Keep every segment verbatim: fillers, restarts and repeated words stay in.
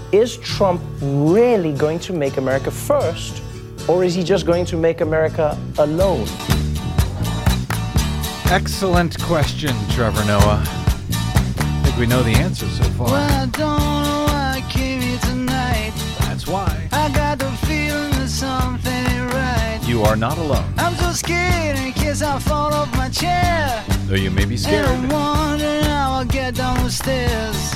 is Trump really going to make America first, or is he just going to make America alone? Excellent question, Trevor Noah. I think we know the answer so far. Well, I don't know why I came here tonight. That's why. I got the feeling that something ain't right. You are not alone. I'm so scared in case I fall off my chair. Though you may be scared. And I'm wondering how I'll get down the stairs.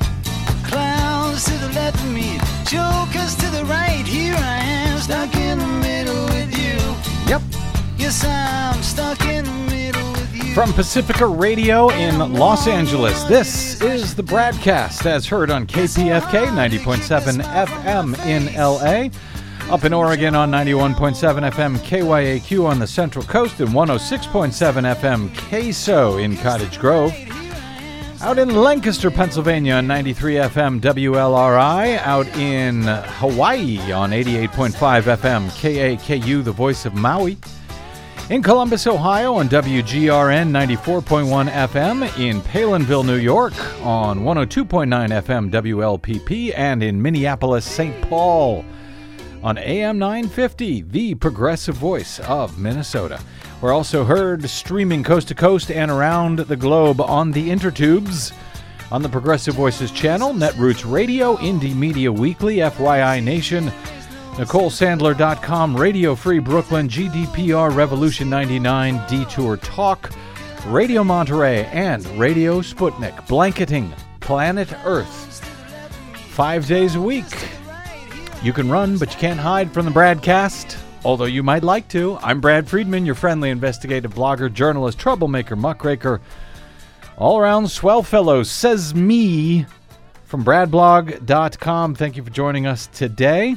Clowns to the left of me, jokers to the right. Here I am, stuck in the middle with you. Yep. Yes, I'm stuck in the middle with you. From Pacifica Radio in Los Angeles, this is the Bradcast, as heard on K P F K ninety point seven F M in L A. Up in Oregon on ninety-one point seven F M K Y A Q on the Central Coast and one oh six point seven F M K S O in Cottage Grove. Out in Lancaster, Pennsylvania on ninety-three F M W L R I. Out in Hawaii on eighty-eight point five F M K A K U, the voice of Maui. In Columbus, Ohio on W G R N ninety-four point one F M. In Palinville, New York on one oh two point nine F M W L P P. And in Minneapolis, Saint Paul on A M nine fifty, the progressive voice of Minnesota. We're also heard streaming coast to coast and around the globe on the intertubes, on the Progressive Voices channel, Netroots Radio, Indie Media Weekly, F Y I Nation, Nicole Sandler dot com, Radio Free Brooklyn, G D P R Revolution ninety-nine, Detour Talk, Radio Monterey, and Radio Sputnik, blanketing planet Earth five days a week. You can run, but you can't hide from the Bradcast, although you might like to. I'm Brad Friedman, your friendly investigative blogger, journalist, troublemaker, muckraker, all-around swell fellow, says me, from brad blog dot com. Thank you for joining us today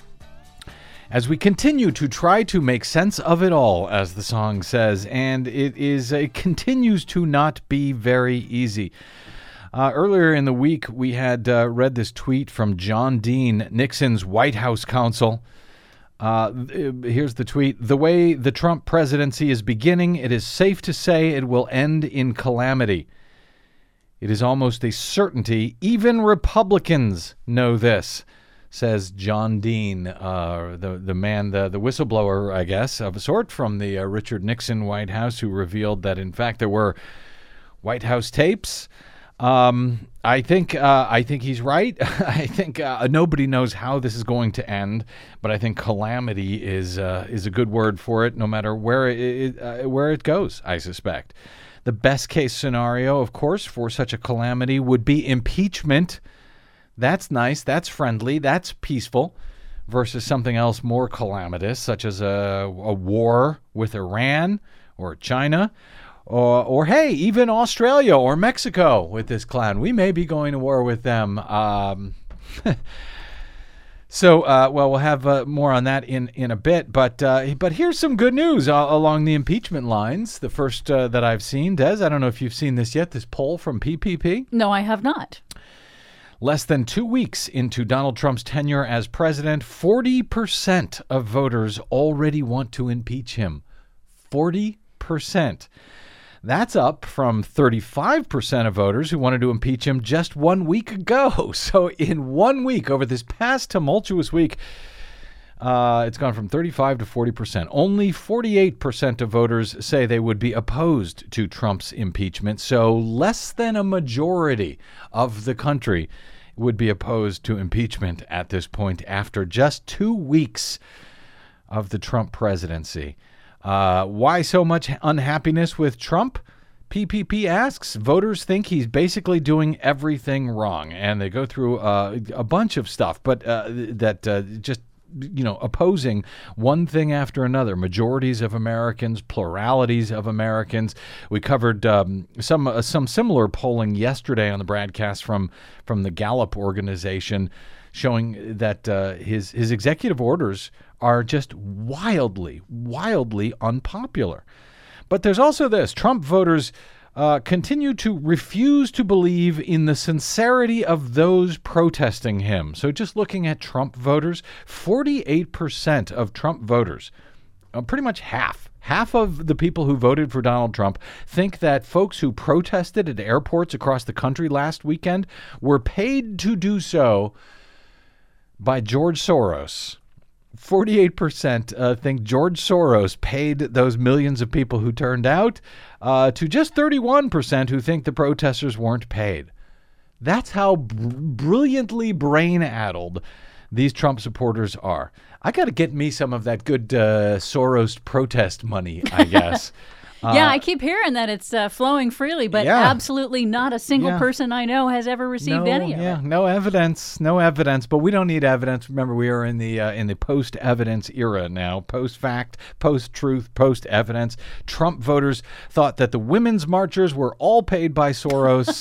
as we continue to try to make sense of it all, as the song says, and it is it continues to not be very easy. Uh, earlier in the week, we had uh, read this tweet from John Dean, Nixon's White House counsel. Uh, here's the tweet. The way the Trump presidency is beginning, it is safe to say it will end in calamity. It is almost a certainty. Even Republicans know this, says John Dean, uh, the, the man, the, the whistleblower, I guess, of a sort, from the uh, Richard Nixon White House, who revealed that, in fact, there were White House tapes. Um, I think uh, I think he's right. I think uh, nobody knows how this is going to end, but I think calamity is uh, is a good word for it, no matter where it uh, where it goes. I suspect the best case scenario, of course, for such a calamity would be impeachment. That's nice. That's friendly. That's peaceful. Versus something else more calamitous, such as a, a war with Iran or China. Or, or, hey, even Australia or Mexico with this clown. We may be going to war with them. Um, so, uh, well, we'll have uh, more on that in, in a bit. But uh, but here's some good news uh, along the impeachment lines. The first uh, that I've seen, Des, I don't know if you've seen this yet, this poll from P P P. No, I have not. Less than two weeks into Donald Trump's tenure as president, forty percent of voters already want to impeach him. forty percent. That's up from thirty-five percent of voters who wanted to impeach him just one week ago. So in one week, over this past tumultuous week, uh, it's gone from thirty-five to forty percent. Only forty-eight percent of voters say they would be opposed to Trump's impeachment. So less than a majority of the country would be opposed to impeachment at this point after just two weeks of the Trump presidency. Uh, why so much unhappiness with Trump? P P P asks. Voters think he's basically doing everything wrong, and they go through uh, a bunch of stuff, but uh, that uh, just, you know, opposing one thing after another. Majorities of Americans, pluralities of Americans. We covered um, some uh, some similar polling yesterday on the Bradcast from from the Gallup organization, showing that uh, his his executive orders are just wildly, wildly unpopular. But there's also this. Trump voters uh, continue to refuse to believe in the sincerity of those protesting him. So just looking at Trump voters, forty-eight percent of Trump voters, uh, pretty much half, half of the people who voted for Donald Trump think that folks who protested at airports across the country last weekend were paid to do so by George Soros. forty-eight percent uh, think George Soros paid those millions of people who turned out, uh, to just thirty-one percent who think the protesters weren't paid. That's how br- brilliantly brain-addled these Trump supporters are. I got to get me some of that good uh, Soros protest money, I guess. Uh, yeah, I keep hearing that it's uh, flowing freely, but yeah. absolutely not a single yeah. person I know has ever received no, any of yeah, it. No evidence, no evidence, but we don't need evidence. Remember, we are in the uh, in the post-evidence era now, post-fact, post-truth, post-evidence. Trump voters thought that the women's marchers were all paid by Soros.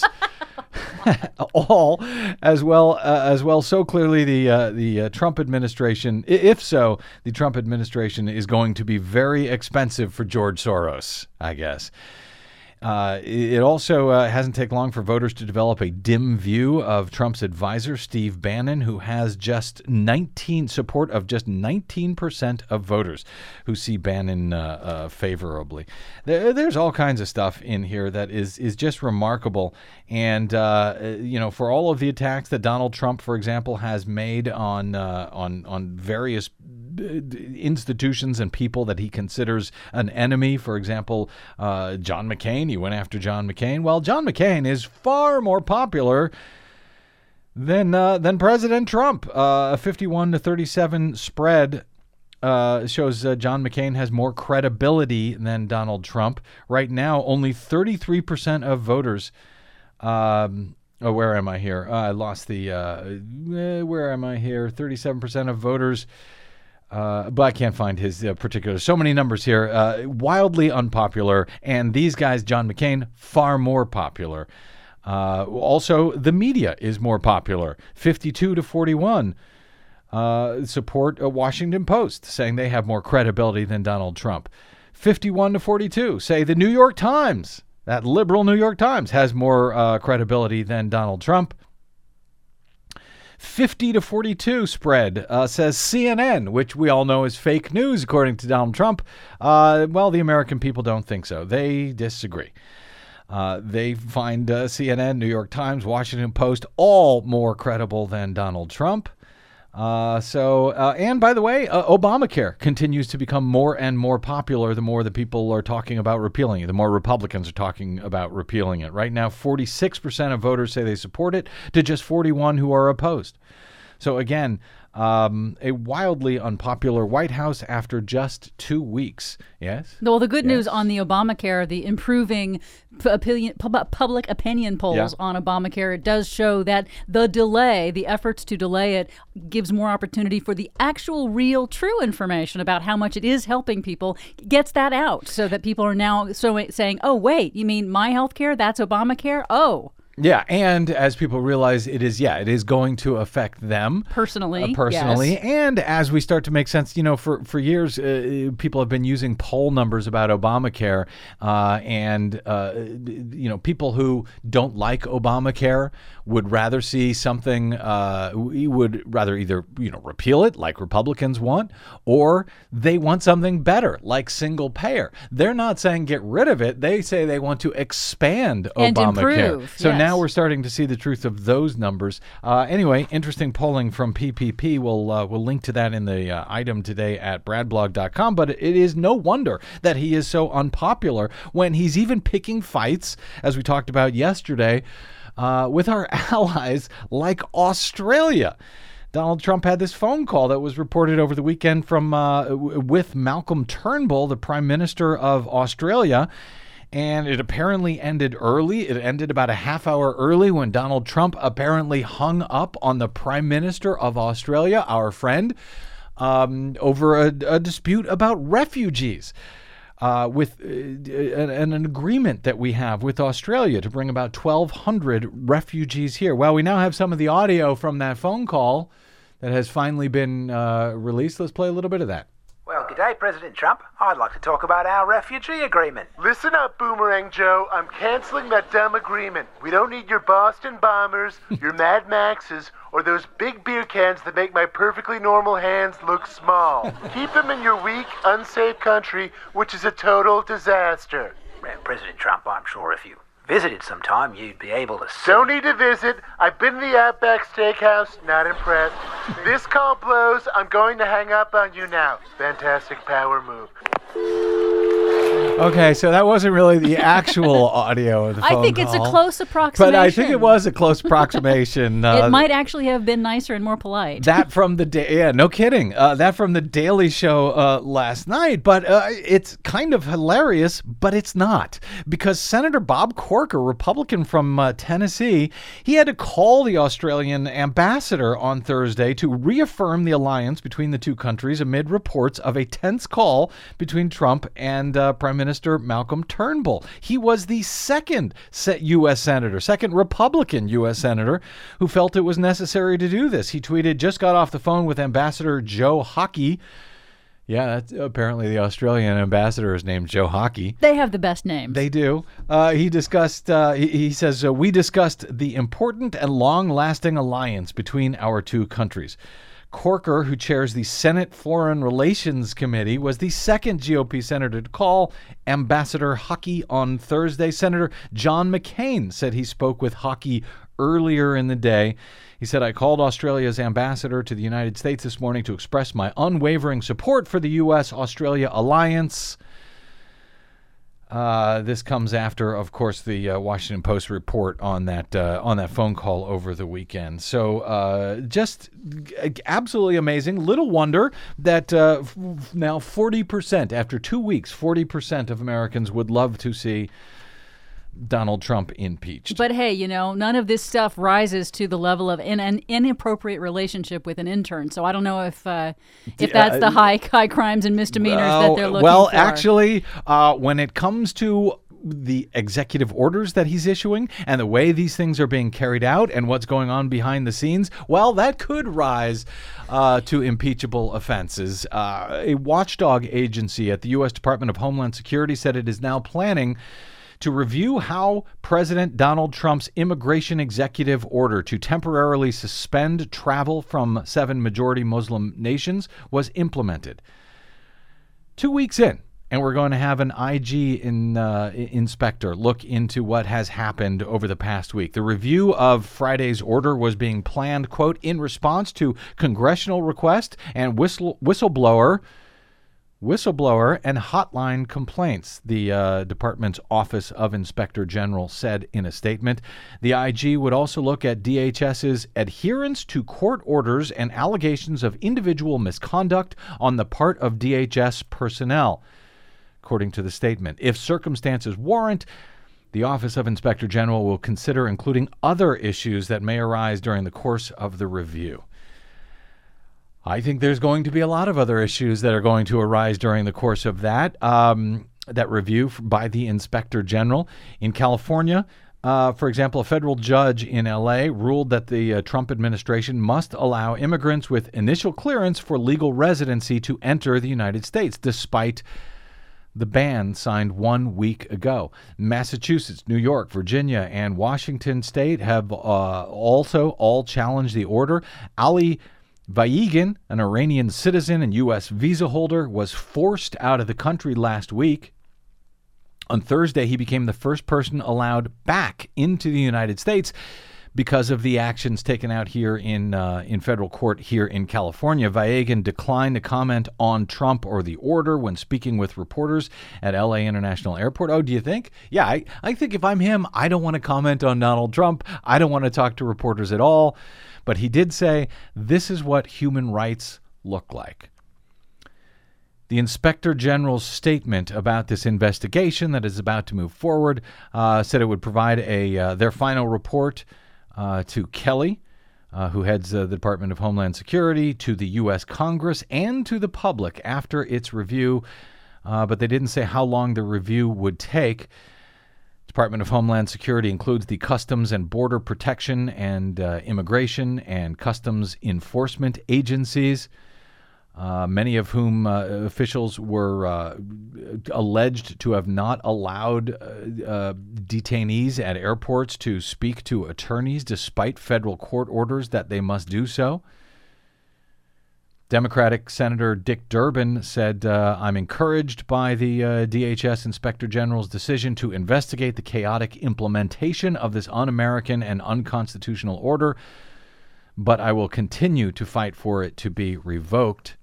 all as well uh, as well so clearly the uh, the uh, Trump administration, if so, the Trump administration is going to be very expensive for George Soros, I guess. Uh, it also uh, hasn't taken long for voters to develop a dim view of Trump's advisor, Steve Bannon, who has just nineteen support of just nineteen percent of voters who see Bannon uh, uh, favorably. There, there's all kinds of stuff in here that is is just remarkable. And, uh, you know, for all of the attacks that Donald Trump, for example, has made on uh, on on various institutions and people that he considers an enemy. For example, uh, John McCain. He went after John McCain. Well, John McCain is far more popular than uh, than President Trump. Uh, a fifty-one to thirty-seven spread uh, shows uh, John McCain has more credibility than Donald Trump. Right now, only thirty-three percent of voters. Um, oh, where am I here? Uh, I lost the. Uh, eh, where am I here? thirty-seven percent of voters. Uh, but I can't find his uh, particular. So many numbers here. Uh, wildly unpopular. And these guys, John McCain, far more popular. Uh, also, the media is more popular. fifty-two to forty-one uh, support a Washington Post, saying they have more credibility than Donald Trump. fifty-one to forty-two say the New York Times, that liberal New York Times, has more uh, credibility than Donald Trump. fifty to forty-two spread uh, says C N N, which we all know is fake news, according to Donald Trump. Uh, well, the American people don't think so. They disagree. Uh, they find uh, C N N, New York Times, Washington Post all more credible than Donald Trump. Uh, so, uh, and by the way, uh, Obamacare continues to become more and more popular the more the people are talking about repealing it, the more Republicans are talking about repealing it. Right now, forty-six percent of voters say they support it to just forty-one who are opposed. So again, um, a wildly unpopular White House after just two weeks. Yes? Well, the good yes. news on the Obamacare, the improving p- opinion, pub- public opinion polls yeah. on Obamacare, it does show that the delay, the efforts to delay it, gives more opportunity for the actual, real, true information about how much it is helping people, gets that out so that people are now so saying, oh, wait, you mean my health care? That's Obamacare? Oh. Yeah, and as people realize, it is, yeah, it is going to affect them. Personally. Uh, personally. Yes. And as we start to make sense, you know, for, for years, uh, people have been using poll numbers about Obamacare. Uh, and, uh, you know, people who don't like Obamacare would rather see something, uh, we would rather either, you know, repeal it like Republicans want, or they want something better like single payer. They're not saying get rid of it. They say they want to expand and Obamacare. Improve, so yes. now we're starting to see the truth of those numbers. Uh, anyway, interesting polling from P P P. We'll, uh, we'll link to that in the uh, item today at brad blog dot com. But it is no wonder that he is so unpopular when he's even picking fights, as we talked about yesterday, uh, with our allies like Australia. Donald Trump had this phone call that was reported over the weekend from uh, w- with Malcolm Turnbull, the Prime Minister of Australia. And it apparently ended early. It ended about a half hour early when Donald Trump apparently hung up on the Prime Minister of Australia, our friend, um, over a, a dispute about refugees. Uh, with uh, an, an agreement that we have with Australia to bring about twelve hundred refugees here. Well, we now have some of the audio from that phone call that has finally been uh, released. Let's play a little bit of that. Well, g'day, President Trump. I'd like to talk about our refugee agreement. Listen up, Boomerang Joe. I'm canceling that dumb agreement. We don't need your Boston Bombers, your Mad Maxes, or those big beer cans that make my perfectly normal hands look small. Keep them in your weak, unsafe country, which is a total disaster. Well, President Trump, I'm sure if you visited sometime, you'd be able to see. Don't need to visit. I've been to the Outback Steakhouse. Not impressed. This call blows. I'm going to hang up on you now. Fantastic power move. Okay, so that wasn't really the actual audio of the phone I think call, it's a close approximation. but I think it was a close approximation. Uh, It might actually have been nicer and more polite. That from the da- yeah, no kidding. Uh, that from the Daily Show uh, last night, but uh, it's kind of hilarious, but it's not, because Senator Bob Corker, Republican from uh, Tennessee, he had to call the Australian ambassador on Thursday to reaffirm the alliance between the two countries amid reports of a tense call between Trump and uh, Prime Minister Malcolm Turnbull. He was the second U S senator, second Republican U S senator who felt it was necessary to do this. He tweeted, "Just got off the phone with Ambassador Joe Hockey." Yeah, that's, apparently the Australian ambassador is named Joe Hockey. They have the best names. They do. Uh, he discussed, uh, he, he says, uh, we discussed the important and long-lasting alliance between our two countries. Corker, who chairs the Senate Foreign Relations Committee, was the second G O P senator to call Ambassador Hockey on Thursday. Senator John McCain said he spoke with Hockey earlier in the day. He said, "I called Australia's ambassador to the United States this morning to express my unwavering support for the U S Australia alliance." Uh, this comes after, of course, the uh, Washington Post report on that uh, on that phone call over the weekend. So uh, just absolutely amazing. Little wonder that uh, f- now forty percent, after two weeks, forty percent of Americans would love to see Donald Trump impeached. But hey, you know, none of this stuff rises to the level of in, an inappropriate relationship with an intern. So I don't know if uh, if that's the high high crimes and misdemeanors well, that they're looking well, for. Well, actually, uh, when it comes to the executive orders that he's issuing and the way these things are being carried out and what's going on behind the scenes, well, that could rise uh, to impeachable offenses. Uh, a watchdog agency at the U S Department of Homeland Security said it is now planning to review how President Donald Trump's immigration executive order to temporarily suspend travel from seven majority Muslim nations was implemented. Two weeks in, and we're going to have an I G in, uh, inspector look into what has happened over the past week. The review of Friday's order was being planned, quote, in response to congressional request and whistle, whistleblower Whistleblower and hotline complaints, the uh, department's Office of Inspector General said in a statement. The I G would also look at D H S's adherence to court orders and allegations of individual misconduct on the part of D H S personnel, according to the statement. If circumstances warrant, the Office of Inspector General will consider including other issues that may arise during the course of the review. I think there's going to be a lot of other issues that are going to arise during the course of that um, that review by the Inspector General. In California, uh, for example, a federal judge in L A ruled that the uh, Trump administration must allow immigrants with initial clearance for legal residency to enter the United States, despite the ban signed one week ago. Massachusetts, New York, Virginia, and Washington State have uh, also all challenged the order. Ali Vaigin, an Iranian citizen and U S visa holder, was forced out of the country last week. On Thursday, he became the first person allowed back into the United States because of the actions taken out here in uh, in federal court here in California. Vaigin declined to comment on Trump or the order when speaking with reporters at L A International Airport. Oh, do you think? Yeah, I, I think if I'm him, I don't want to comment on Donald Trump. I don't want to talk to reporters at all. But he did say, this is what human rights look like. The Inspector General's statement about this investigation that is about to move forward uh, said it would provide a uh, their final report uh, to Kelly, uh, who heads uh, the Department of Homeland Security, to the U S Congress, and to the public after its review. Uh, but they didn't say how long the review would take. Department of Homeland Security includes the Customs and Border Protection and uh, Immigration and Customs Enforcement agencies, uh, many of whom uh, officials were uh, alleged to have not allowed uh, uh, detainees at airports to speak to attorneys despite federal court orders that they must do so. Democratic Senator Dick Durbin said, uh, I'm encouraged by the uh, D H S Inspector General's decision to investigate the chaotic implementation of this un-American and unconstitutional order, but I will continue to fight for it to be revoked.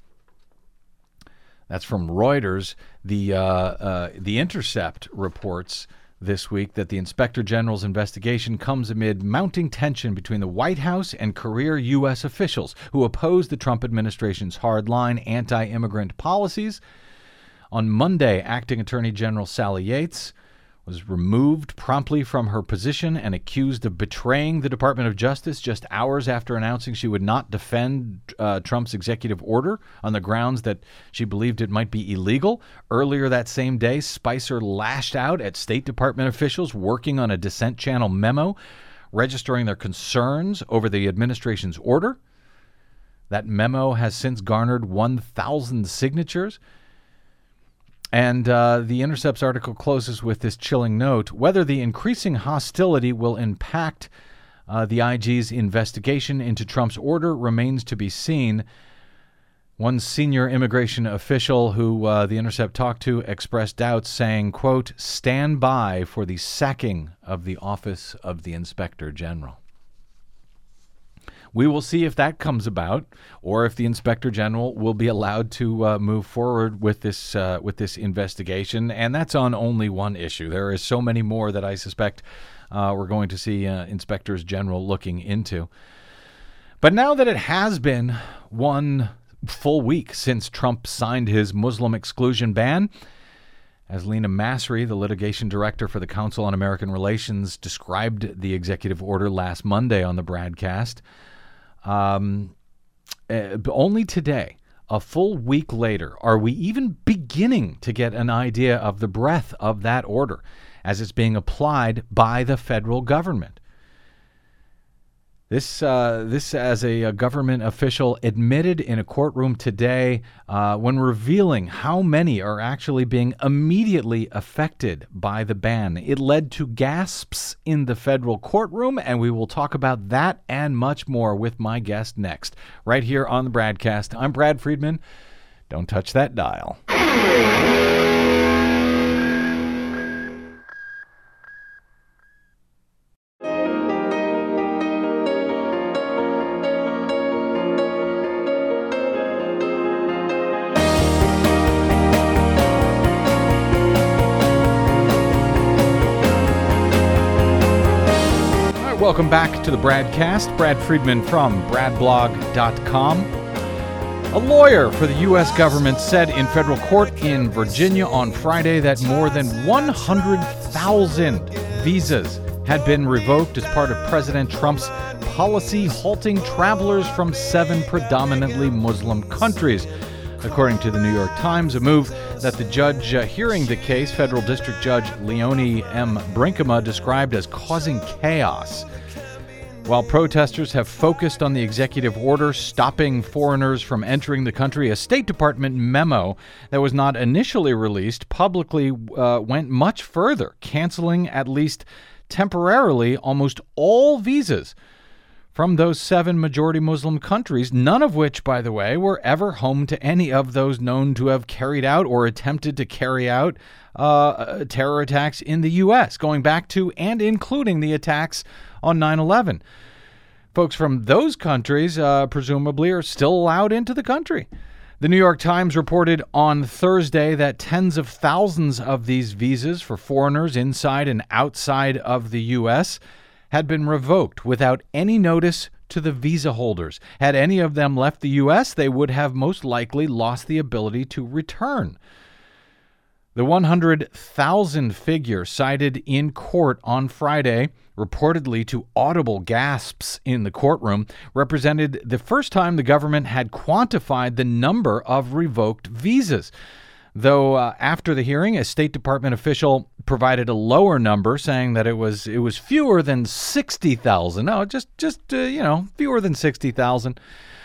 That's from Reuters. The, uh, uh, the Intercept reports this week that the Inspector General's investigation comes amid mounting tension between the White House and career U S officials who oppose the Trump administration's hardline anti-immigrant policies. On Monday, Acting Attorney General Sally Yates was removed promptly from her position and accused of betraying the Department of Justice just hours after announcing she would not defend uh, Trump's executive order on the grounds that she believed it might be illegal. Earlier that same day, Spicer lashed out at State Department officials working on a dissent channel memo, registering their concerns over the administration's order. That memo has since garnered one thousand signatures. And uh, the Intercept's article closes with this chilling note. Whether the increasing hostility will impact uh, the I G's investigation into Trump's order remains to be seen. One senior immigration official who uh, the Intercept talked to expressed doubts, saying, quote, stand by for the sacking of the office of the Inspector General. We will see if that comes about, or if the Inspector General will be allowed to uh, move forward with this uh, with this investigation. And that's on only one issue. There is so many more that I suspect uh, we're going to see uh, Inspectors General looking into. But now that it has been one full week since Trump signed his Muslim exclusion ban, as Lena Masry, the litigation director for the Council on American Relations, described the executive order last Monday on the broadcast, Um, uh, only today, a full week later, are we even beginning to get an idea of the breadth of that order as it's being applied by the federal government. This, uh, this, as a, a government official admitted in a courtroom today uh, when revealing how many are actually being immediately affected by the ban. It led to gasps in the federal courtroom, and we will talk about that and much more with my guest next, right here on the Bradcast. I'm Brad Friedman. Don't touch that dial. Welcome back to the Bradcast. Brad Friedman from brad blog dot com. A lawyer for the U S government said in federal court in Virginia on Friday that more than one hundred thousand visas had been revoked as part of President Trump's policy halting travelers from seven predominantly Muslim countries. According to the New York Times, a move that the judge uh, hearing the case, Federal District Judge Leonie M. Brinkema, described as causing chaos. While protesters have focused on the executive order stopping foreigners from entering the country, a State Department memo that was not initially released publicly uh, went much further, canceling at least temporarily almost all visas from those seven majority Muslim countries, none of which, by the way, were ever home to any of those known to have carried out or attempted to carry out uh, terror attacks in the U S, going back to and including the attacks on nine eleven. Folks from those countries, uh, presumably, are still allowed into the country. The New York Times reported on Thursday that tens of thousands of these visas for foreigners inside and outside of the U S had been revoked without any notice to the visa holders. Had any of them left the U S, they would have most likely lost the ability to return. The one hundred thousand figure cited in court on Friday, reportedly to audible gasps in the courtroom, represented the first time the government had quantified the number of revoked visas. Though uh, after the hearing, a State Department official provided a lower number, saying that it was it was fewer than sixty thousand. No, just just uh, you know, fewer than sixty thousand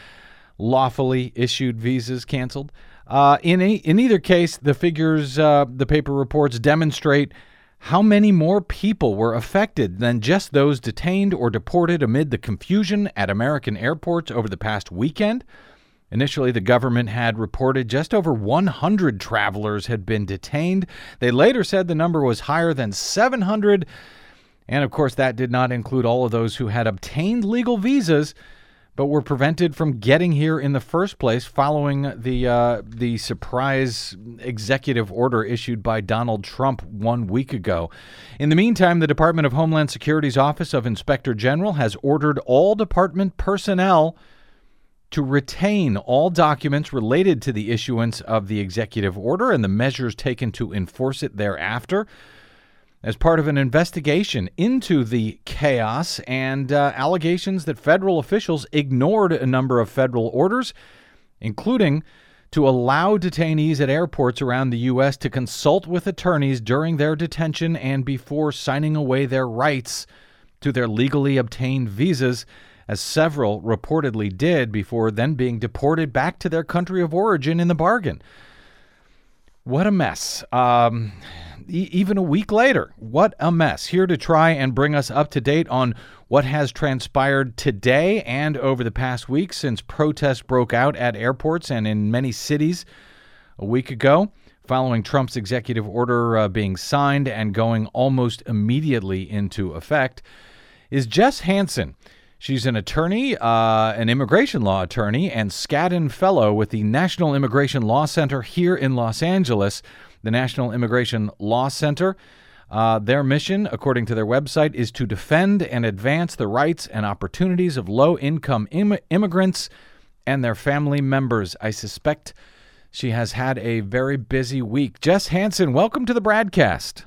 lawfully issued visas canceled. Uh, in a, in either case, the figures uh, the paper reports demonstrate how many more people were affected than just those detained or deported amid the confusion at American airports over the past weekend. Initially, the government had reported just over one hundred travelers had been detained. They later said the number was higher than seven hundred. And of course, that did not include all of those who had obtained legal visas but were prevented from getting here in the first place following the uh, the surprise executive order issued by Donald Trump one week ago. In the meantime, the Department of Homeland Security's Office of Inspector General has ordered all department personnel to retain all documents related to the issuance of the executive order and the measures taken to enforce it thereafter, as part of an investigation into the chaos and uh, allegations that federal officials ignored a number of federal orders, including to allow detainees at airports around the U S to consult with attorneys during their detention and before signing away their rights to their legally obtained visas, as several reportedly did before then being deported back to their country of origin in the bargain. What a mess. Um, e- even a week later, what a mess. Here to try and bring us up to date on what has transpired today and over the past week since protests broke out at airports and in many cities a week ago, following Trump's executive order uh, being signed and going almost immediately into effect, is Jess Hanson. She's an attorney, uh, an immigration law attorney, and Skadden Fellow with the National Immigration Law Center here in Los Angeles. The National Immigration Law Center, uh, their mission, according to their website, is to defend and advance the rights and opportunities of low-income Im- immigrants and their family members. I suspect she has had a very busy week. Jess Hanson, welcome to the Bradcast.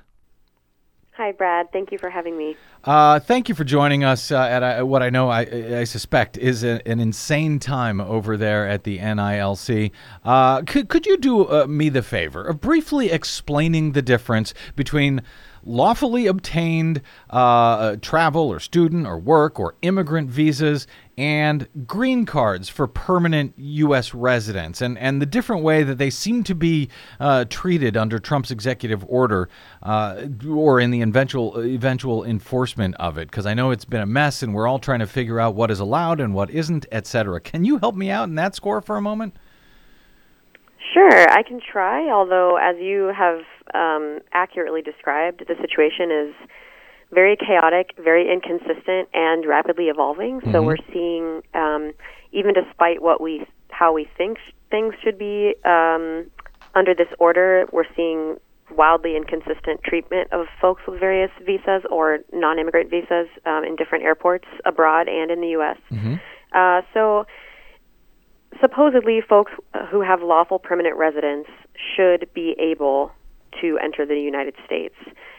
Hi, Brad. Thank you for having me. Uh, thank you for joining us uh, at uh, what I know, I, I suspect, is a, an insane time over there at the N I L C. Uh, could, could you do uh, me the favor of briefly explaining the difference between lawfully obtained uh, travel or student or work or immigrant visas and green cards for permanent U S residents, and, and the different way that they seem to be uh, treated under Trump's executive order uh, or in the eventual eventual enforcement of it? Because I know it's been a mess and we're all trying to figure out what is allowed and what isn't, et cetera. Can you help me out in that score for a moment? Sure, I can try, although as you have um, accurately described, the situation is very chaotic, very inconsistent, and rapidly evolving. Mm-hmm. So we're seeing, um, even despite what we, how we think sh- things should be um, under this order, we're seeing wildly inconsistent treatment of folks with various visas or non-immigrant visas um, in different airports abroad and in the U S Mm-hmm. Uh, so supposedly folks who have lawful permanent residence should be able to enter the United States.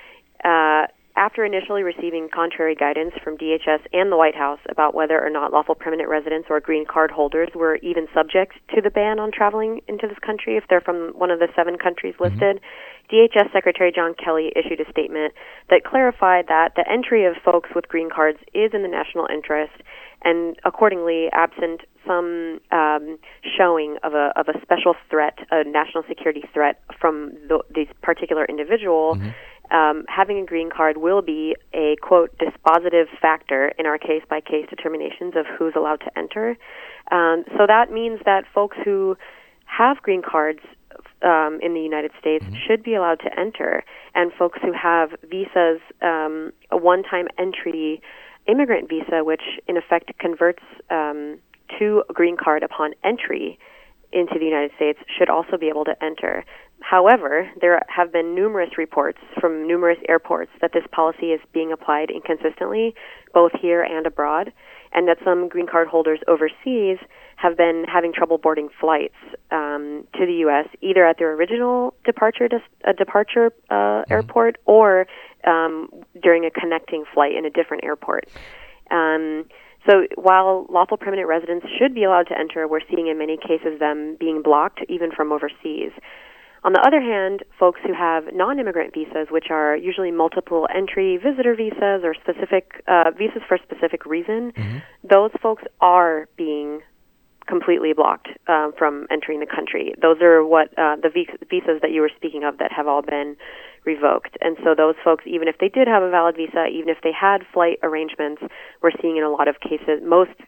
Uh, after initially receiving contrary guidance from D H S and the White House about whether or not lawful permanent residents or green card holders were even subject to the ban on traveling into this country if they're from one of the seven countries listed, mm-hmm. D H S Secretary John Kelly issued a statement that clarified that the entry of folks with green cards is in the national interest, and accordingly, absent some um, showing of a of a special threat, a national security threat from the, this particular individual, mm-hmm. um, having a green card will be a, quote, dispositive factor in our case-by-case determinations of who's allowed to enter. Um, so that means that folks who have green cards um, in the United States mm-hmm. should be allowed to enter, and folks who have visas, um, a one-time entry immigrant visa, which in effect converts um, to a green card upon entry into the United States, should also be able to enter. However, there have been numerous reports from numerous airports that this policy is being applied inconsistently, both here and abroad, and that some green card holders overseas have been having trouble boarding flights um, to the U S, either at their original departure des- uh, departure uh, mm-hmm. airport or um, during a connecting flight in a different airport. Um, so while lawful permanent residents should be allowed to enter, we're seeing in many cases them being blocked even from overseas. On the other hand, folks who have non-immigrant visas, which are usually multiple entry visitor visas or specific uh, visas for a specific reason, mm-hmm. those folks are being completely blocked uh, from entering the country. Those are what uh, the vis- visas that you were speaking of that have all been revoked. And so those folks, even if they did have a valid visa, even if they had flight arrangements, we're seeing in a lot of cases, most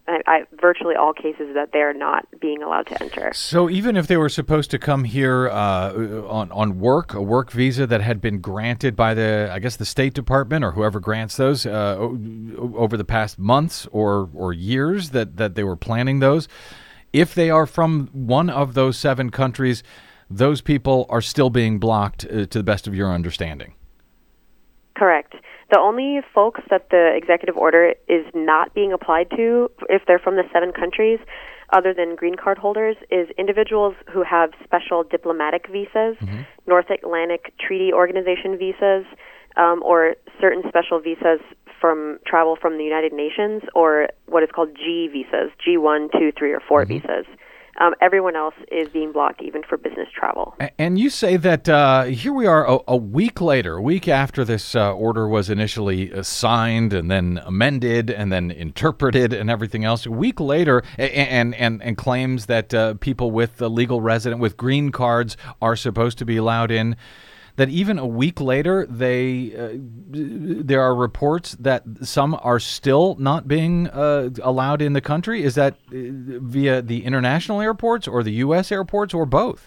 I, I, virtually all cases that they are not being allowed to enter. So even if they were supposed to come here uh, on on work, a work visa that had been granted by the, I guess, the State Department or whoever grants those uh, over the past months or or years that, that they were planning those, if they are from one of those seven countries, those people are still being blocked uh, to the best of your understanding. Correct. The only folks that the executive order is not being applied to, if they're from the seven countries, other than green card holders, is individuals who have special diplomatic visas, mm-hmm. North Atlantic Treaty Organization visas, um, or certain special visas from travel from the United Nations, or what is called G visas, G one, two, three, or four mm-hmm. visas. Um, everyone else is being blocked, even for business travel. And you say that uh, here we are a, a week later, a week after this uh, order was initially uh, signed and then amended and then interpreted and everything else. A week later, and and, and claims that uh, people with the legal resident with green cards are supposed to be allowed in. That even a week later, they uh, there are reports that some are still not being uh, allowed in the country. Is that uh, via the international airports or the U S airports or both?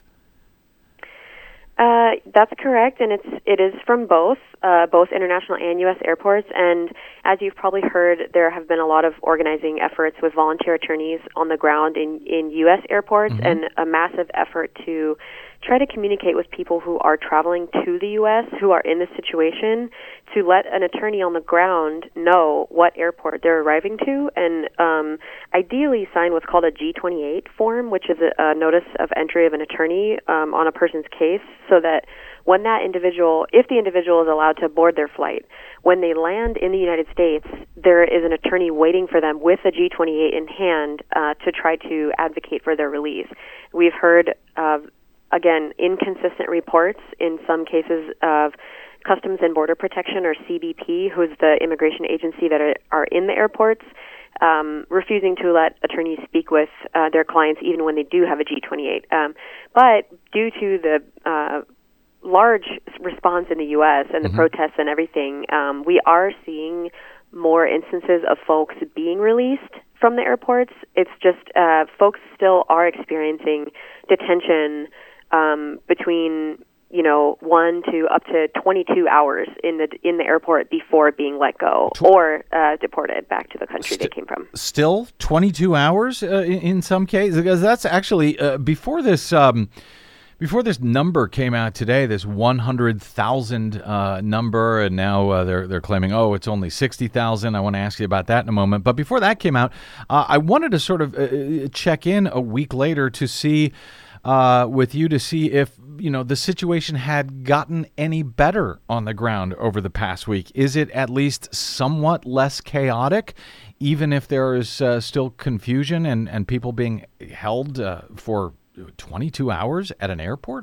Uh, that's correct, and it's it is from both, uh, both international and U S airports. And as you've probably heard, there have been a lot of organizing efforts with volunteer attorneys on the ground in, in U S airports, mm-hmm. and a massive effort to try to communicate with people who are traveling to the U S, who are in this situation, to let an attorney on the ground know what airport they're arriving to, and um, ideally sign what's called a G twenty-eight form, which is a, a notice of entry of an attorney um, on a person's case, so that when that individual, if the individual is allowed to board their flight, when they land in the United States, there is an attorney waiting for them with a G twenty-eight in hand uh, to try to advocate for their release. We've heard of Again, inconsistent reports in some cases of Customs and Border Protection, or C B P, who's the immigration agency that are, are in the airports, um, refusing to let attorneys speak with uh, their clients even when they do have a G twenty-eight. Um, but due to the uh, large response in the U S and the mm-hmm. protests and everything, um, we are seeing more instances of folks being released from the airports. It's just uh, folks still are experiencing detention Um, between, you know, one to up to twenty-two hours in the in the airport before being let go or uh, deported back to the country St- they came from. Still twenty-two hours uh, in, in some cases, because that's actually uh, before this um, before this number came out today, this one hundred thousand uh, number, and now uh, they're they're claiming, oh, it's only sixty thousand. I want to ask you about that in a moment. But before that came out, uh, I wanted to sort of uh, check in a week later to see. Uh, with you to see if, you know, the situation had gotten any better on the ground over the past week. Is it at least somewhat less chaotic, even if there is uh, still confusion and, and people being held uh, for twenty-two hours at an airport?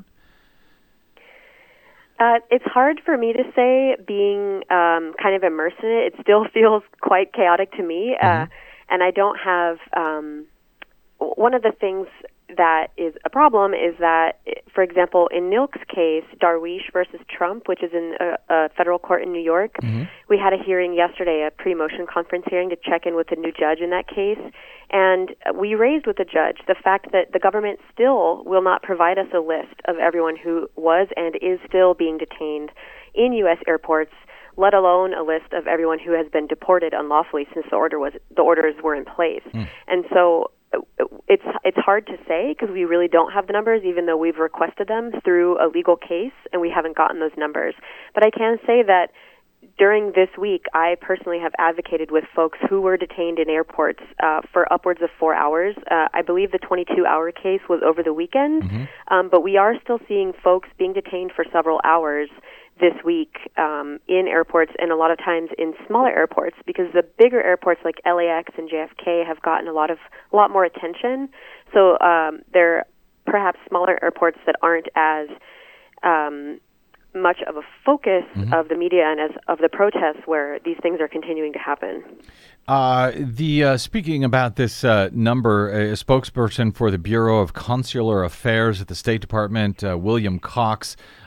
Uh, it's hard for me to say, being um, kind of immersed in it. It still feels quite chaotic to me. Mm-hmm. Uh, and I don't have... Um, one of the things that is a problem is that, for example, in Nilk's case, Darwish versus Trump, which is in a, a federal court in New York, mm-hmm. we had a hearing yesterday, a pre-motion conference hearing to check in with the new judge in that case, and we raised with the judge the fact that the government still will not provide us a list of everyone who was and is still being detained in U S airports, let alone a list of everyone who has been deported unlawfully since the order was the orders were in place. Mm. And so it's it's hard to say, because we really don't have the numbers, even though we've requested them through a legal case, and we haven't gotten those numbers. But I can say that during this week, I personally have advocated with folks who were detained in airports uh, for upwards of four hours. Uh, I believe the twenty-two hour case was over the weekend, mm-hmm. um, but we are still seeing folks being detained for several hours this week um, in airports, and a lot of times in smaller airports, because the bigger airports like L A X and J F K have gotten a lot of a lot more attention. So um, there are perhaps smaller airports that aren't as um, much of a focus mm-hmm. of the media and as of the protests where these things are continuing to happen. Uh, the uh, speaking about this uh, number, a spokesperson for the Bureau of Consular Affairs at the State Department, uh, William Cox,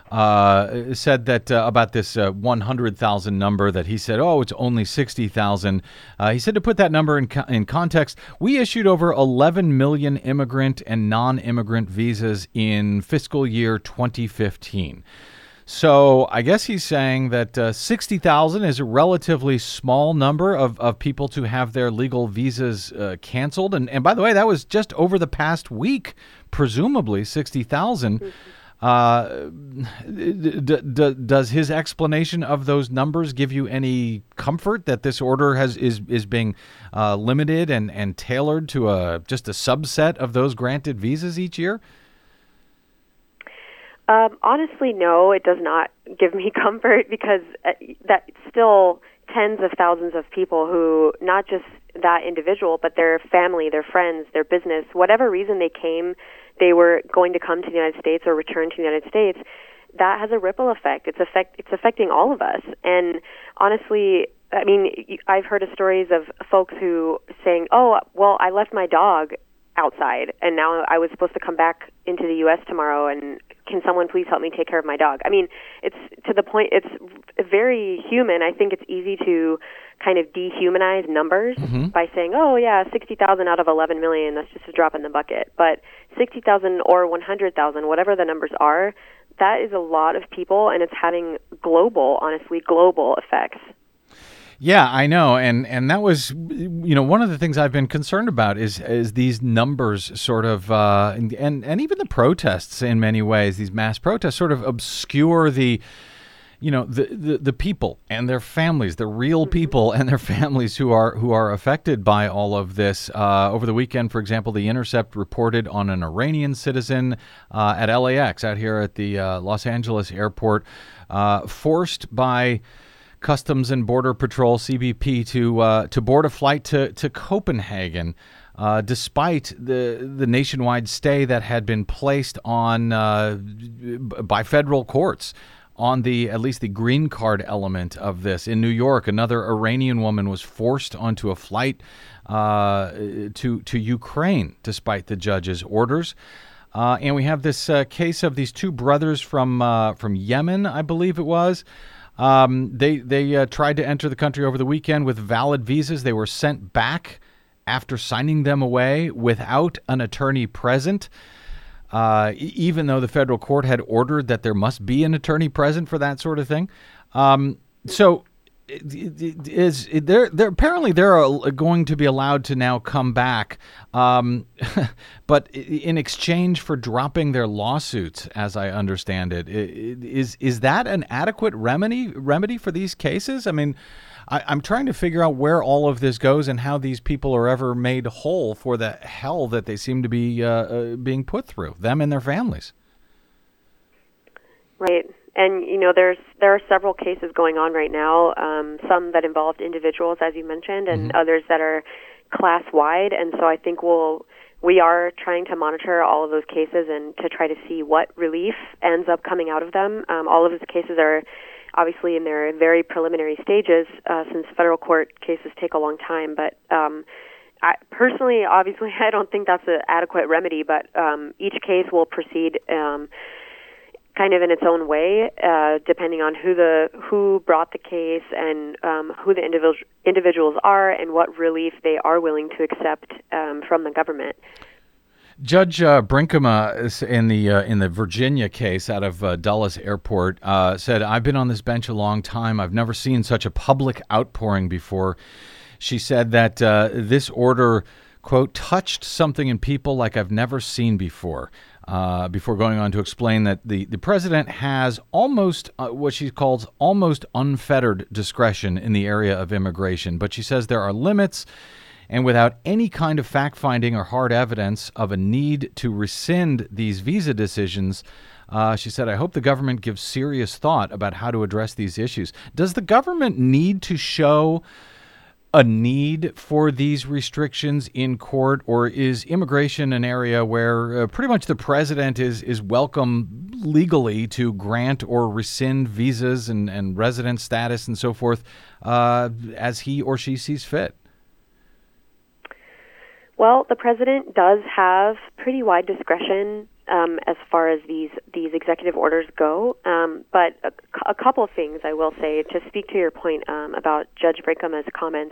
uh, said that uh, about this uh, one hundred thousand number that he said, oh, it's only sixty thousand. Uh, he said to put that number in, co- in context, we issued over eleven million immigrant and non-immigrant visas in fiscal year twenty fifteen. So I guess he's saying that uh, sixty thousand is a relatively small number of, of people to have their legal visas uh, canceled. And, and by the way, that was just over the past week, presumably sixty thousand. Mm-hmm. Uh, d- d- does his explanation of those numbers give you any comfort that this order has is is being uh, limited and, and tailored to a just a subset of those granted visas each year? Um, honestly, no, it does not give me comfort because uh, that's still tens of thousands of people who, not just that individual, but their family, their friends, their business, whatever reason they came, they were going to come to the United States or return to the United States, that has a ripple effect. It's affect it's affecting all of us. And honestly, I mean, I've heard of stories of folks who saying, oh, well, I left my dog outside, and now I was supposed to come back into the U S tomorrow, and can someone please help me take care of my dog? I mean, it's to the point, it's very human. I think it's easy to kind of dehumanize numbers mm-hmm. by saying, oh, yeah, sixty thousand out of eleven million, that's just a drop in the bucket. But sixty thousand or one hundred thousand, whatever the numbers are, that is a lot of people, and it's having global, honestly, global effects. Yeah, I know, and and that was, you know, one of the things I've been concerned about is is these numbers sort of, uh, and, and and even the protests in many ways, these mass protests sort of obscure the, you know, the, the, the people and their families, the real people and their families who are who are affected by all of this. Uh, over the weekend, for example, The Intercept reported on an Iranian citizen uh, at L A X out here at the uh, Los Angeles airport, uh, forced by Customs and Border Patrol, C B P, to uh, to board a flight to to Copenhagen, uh, despite the the nationwide stay that had been placed on uh, by federal courts on the at least the green card element of this. In New York, another Iranian woman was forced onto a flight uh, to to Ukraine, despite the judge's orders. Uh, and we have this uh, case of these two brothers from uh, from Yemen, I believe it was. Um, they they uh, tried to enter the country over the weekend with valid visas. They were sent back after signing them away without an attorney present, uh, even though the federal court had ordered that there must be an attorney present for that sort of thing. Um, so is they're, they're apparently they're going to be allowed to now come back, um, but in exchange for dropping their lawsuits, as I understand it, is is that an adequate remedy remedy for these cases? I mean, I, I'm trying to figure out where all of this goes and how these people are ever made whole for the hell that they seem to be uh, uh, being put through, them and their families. Right. And, you know, there's there are several cases going on right now, um, some that involved individuals, as you mentioned, and mm-hmm. others that are class-wide. And so I think we'll, we are trying to monitor all of those cases and to try to see what relief ends up coming out of them. Um, all of those cases are obviously in their very preliminary stages, uh, since federal court cases take a long time. But um, I, personally, obviously, I don't think that's an adequate remedy, but um, each case will proceed um kind of in its own way, uh, depending on who the who brought the case and um, who the individual individuals are and what relief they are willing to accept um, from the government. Judge uh, Brinkema in the uh, in the Virginia case out of uh, Dulles Airport uh, said, "I've been on this bench a long time. I've never seen such a public outpouring before." She said that uh, this order, quote, touched something in people like I've never seen before. Uh, before going on to explain that the, the president has almost uh, what she calls almost unfettered discretion in the area of immigration. But she says there are limits, and without any kind of fact-finding or hard evidence of a need to rescind these visa decisions, uh, she said, I hope the government gives serious thought about how to address these issues. Does the government need to show a need for these restrictions in court, or is immigration an area where uh, pretty much the president is is welcome legally to grant or rescind visas and, and resident status and so forth uh, as he or she sees fit? Well, the president does have pretty wide discretion um, as far as these these executive orders go. Um, but a, a couple of things I will say to speak to your point um, about Judge Brinkema's comments.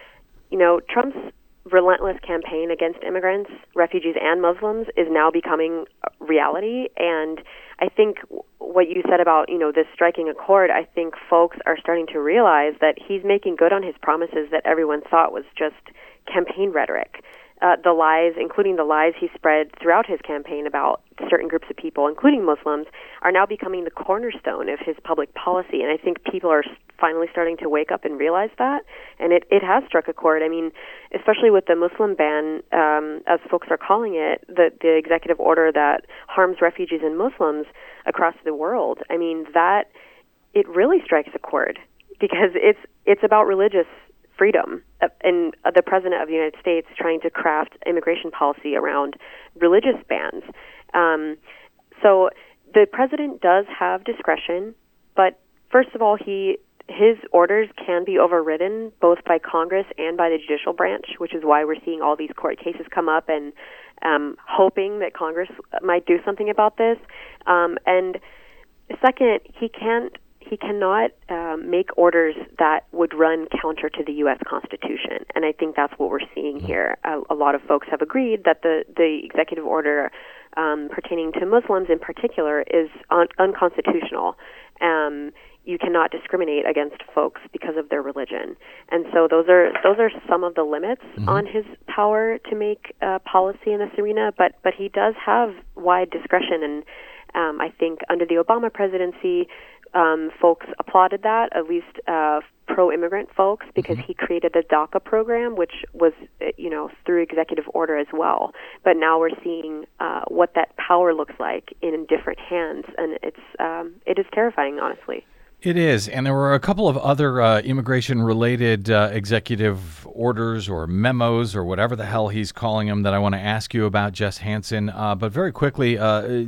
You know, Trump's relentless campaign against immigrants, refugees, and Muslims is now becoming reality. And I think what you said about, you know, this striking a chord, I think folks are starting to realize that he's making good on his promises that everyone thought was just campaign rhetoric. Uh, the lies, including the lies he spread throughout his campaign about certain groups of people, including Muslims, are now becoming the cornerstone of his public policy. And I think people are finally starting to wake up and realize that. And it, it has struck a chord. I mean, especially with the Muslim ban, um, as folks are calling it, the, the executive order that harms refugees and Muslims across the world. I mean, that, it really strikes a chord because it's it's about religious freedom, and the President of the United States trying to craft immigration policy around religious bans. Um, so the President does have discretion, but first of all, he his orders can be overridden both by Congress and by the judicial branch, which is why we're seeing all these court cases come up and um, hoping that Congress might do something about this. Um, and second, he can't He cannot um, make orders that would run counter to the U S Constitution, and I think that's what we're seeing here. A, a lot of folks have agreed that the, the executive order um, pertaining to Muslims in particular is un- unconstitutional. Um, you cannot discriminate against folks because of their religion, and so those are those are some of the limits mm-hmm. on his power to make uh, policy in this arena. But but he does have wide discretion, and um, I think under the Obama presidency, Um, folks applauded that, at least uh, pro-immigrant folks, because mm-hmm. he created the DACA program, which was, you know, through executive order as well. But now we're seeing uh, what that power looks like in different hands, and it's um, it is terrifying, honestly. It is, and there were a couple of other uh, immigration-related uh, executive orders or memos or whatever the hell he's calling them that I want to ask you about, Jess Hansen. Uh, but very quickly, uh,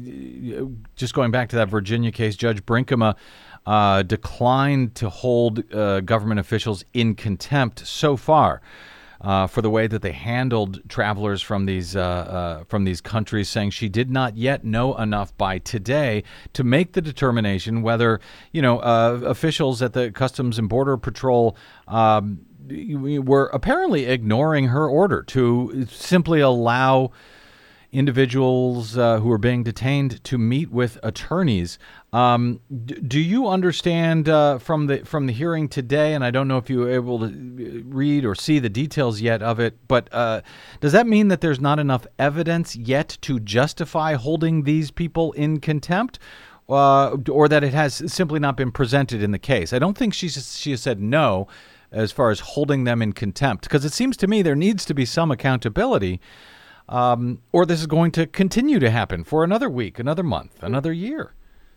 just going back to that Virginia case, Judge Brinkema uh, declined to hold uh, government officials in contempt so far uh, for the way that they handled travelers from these uh, uh, from these countries, saying she did not yet know enough by today to make the determination whether, you know, uh, officials at the Customs and Border Patrol um, were apparently ignoring her order to simply allow individuals uh, who are being detained to meet with attorneys. Um, d- do you understand uh, from the from the hearing today, and I don't know if you were able to read or see the details yet of it, but uh, does that mean that there's not enough evidence yet to justify holding these people in contempt, uh, or that it has simply not been presented in the case? I don't think she's, she has said no as far as holding them in contempt, because it seems to me there needs to be some accountability. Um, or this is going to continue to happen for another week, another month, another year.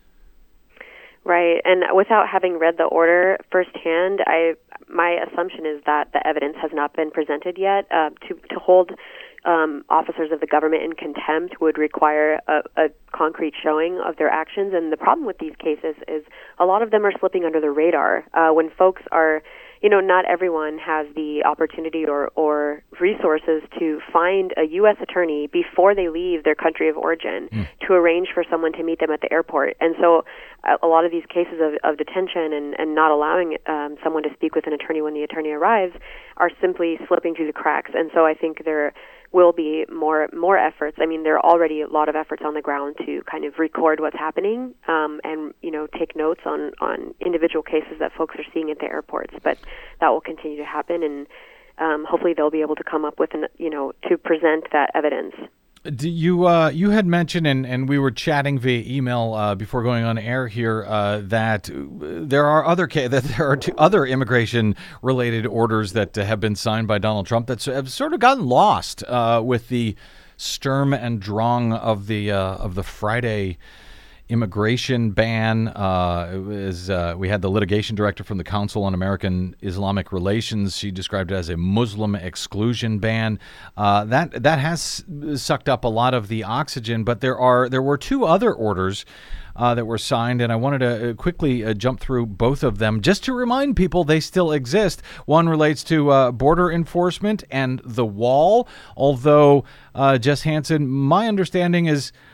Right, and without having read the order firsthand, I my assumption is that the evidence has not been presented yet. Uh, to to hold um, officers of the government in contempt would require a, a concrete showing of their actions, and the problem with these cases is a lot of them are slipping under the radar. Uh, when folks are, you know, not everyone has the opportunity or, or resources to find a U S attorney before they leave their country of origin mm. to arrange for someone to meet them at the airport. And so a, a lot of these cases of, of detention and, and not allowing um, someone to speak with an attorney when the attorney arrives are simply slipping through the cracks. And so I think there will be more more efforts. I mean, there are already a lot of efforts on the ground to kind of record what's happening um, and, you know, take notes on, on individual cases that folks are seeing at the airports. But that will continue to happen, and um, hopefully they'll be able to come up with, an, you know, to present that evidence. Do you uh, you had mentioned, and, and we were chatting via email uh, before going on air here, uh, that there are other ca- that there are two other immigration related orders that uh, have been signed by Donald Trump that have sort of gotten lost uh, with the Sturm and Drang of the uh, of the Friday immigration ban. Uh, is uh, we had the litigation director from the Council on American Islamic Relations. She described it as a Muslim exclusion ban. Uh, that that has sucked up a lot of the oxygen. But there are there were two other orders uh, that were signed, and I wanted to quickly uh, jump through both of them just to remind people they still exist. One relates to uh, border enforcement and the wall. Although, uh, Jess Hansen, my understanding is, well,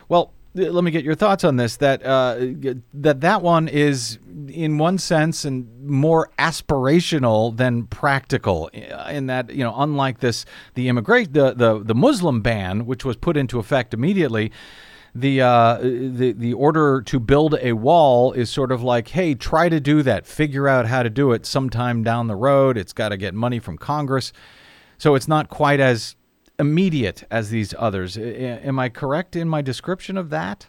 let me get your thoughts on this. That uh, that that one is, in one sense, and more aspirational than practical. In that, you know, unlike this, the immigration, the, the the Muslim ban, which was put into effect immediately, the uh, the the order to build a wall is sort of like, hey, try to do that. Figure out how to do it sometime down the road. It's got to get money from Congress, so it's not quite as immediate as these others. Am I correct in my description of that?